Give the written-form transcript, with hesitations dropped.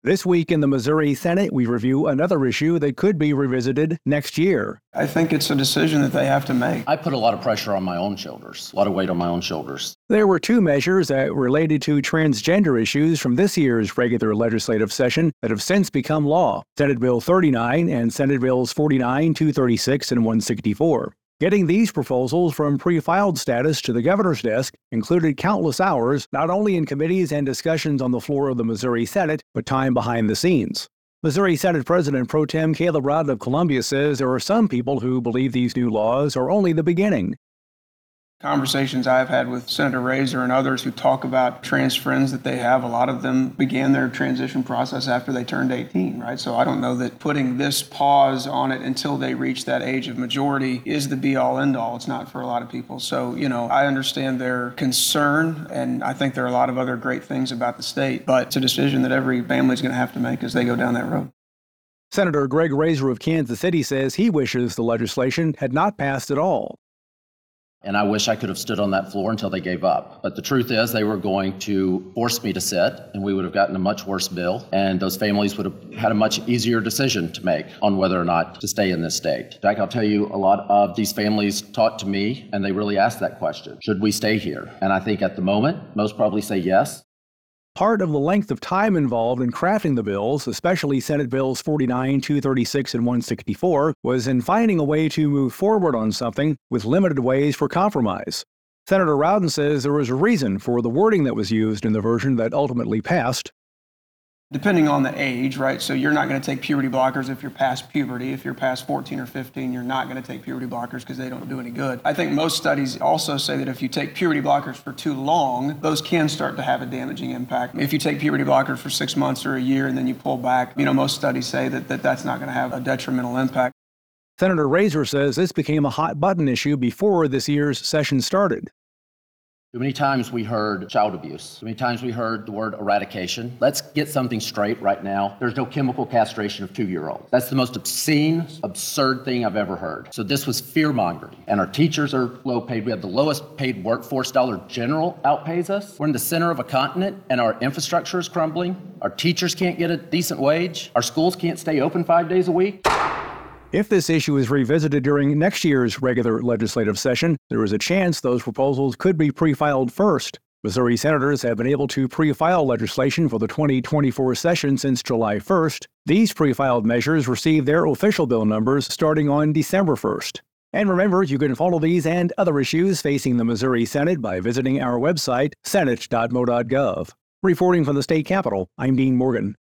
This week in the Missouri Senate, we review another issue that could be revisited next year. I think it's a decision that they have to make. I put a lot of pressure on my own shoulders, a lot of weight on my own shoulders. There were two measures that related to transgender issues from this year's regular legislative session that have since become law: Senate Bill 39 and Senate Bills 49, 236, and 164. Getting these proposals from pre-filed status to the governor's desk included countless hours, not only in committees and discussions on the floor of the Missouri Senate, but time behind the scenes. Missouri Senate President Pro Tem Caleb Rowden of Columbia says there are some people who believe these new laws are only the beginning. Conversations I've had with Senator Razor and others who talk about trans friends that they have, a lot of them began their transition process after they turned 18, right? So I don't know that putting this pause on it until they reach that age of majority is the be-all, end-all. It's not for a lot of people. So, I understand their concern, and I think there are a lot of other great things about the state, but it's a decision that every family is going to have to make as they go down that road. Senator Greg Razor of Kansas City says he wishes the legislation had not passed at all. And I wish I could have stood on that floor until they gave up. But the truth is they were going to force me to sit, and we would have gotten a much worse bill, and those families would have had a much easier decision to make on whether or not to stay in this state. Jack, I'll tell you, a lot of these families talked to me, and they really asked that question: should we stay here? And I think at the moment, most probably say yes. Part of the length of time involved in crafting the bills, especially Senate Bills 49, 236, and 164, was in finding a way to move forward on something with limited ways for compromise. Senator Rowden says there was a reason for the wording that was used in the version that ultimately passed. Depending on the age, right? So you're not going to take puberty blockers if you're past puberty. If you're past 14 or 15, you're not going to take puberty blockers because they don't do any good. I think most studies also say that if you take puberty blockers for too long, those can start to have a damaging impact. If you take puberty blockers for 6 months or a year and then you pull back, most studies say that that's not going to have a detrimental impact. Senator Razor says this became a hot button issue before this year's session started. Too many times we heard child abuse. Too many times we heard the word eradication. Let's get something straight right now. There's no chemical castration of 2-year-olds. That's the most obscene, absurd thing I've ever heard. So this was fear-mongering. And our teachers are low paid. We have the lowest paid workforce. Dollar General outpays us. We're in the center of a continent and our infrastructure is crumbling. Our teachers can't get a decent wage. Our schools can't stay open 5 days a week. If this issue is revisited during next year's regular legislative session, there is a chance those proposals could be pre-filed first. Missouri senators have been able to pre-file legislation for the 2024 session since July 1st. These pre-filed measures receive their official bill numbers starting on December 1st. And remember, you can follow these and other issues facing the Missouri Senate by visiting our website, senate.mo.gov. Reporting from the state capitol, I'm Dean Morgan.